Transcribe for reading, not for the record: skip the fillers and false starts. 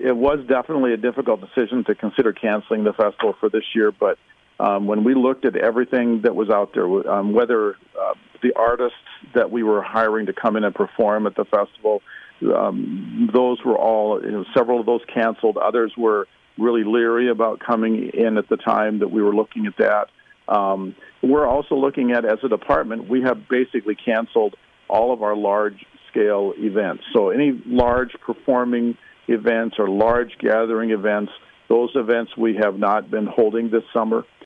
it was definitely a difficult decision to consider canceling the festival for this year, but when we looked at everything that was out there, whether the artists that we were hiring to come in and perform at the festival, those were all, several of those canceled. Others were really leery about coming in at the time that we were looking at that. We're also looking at, as a department, we have basically canceled all of our large-scale events. So any large performing events or large gathering events, those events we have not been holding this summer.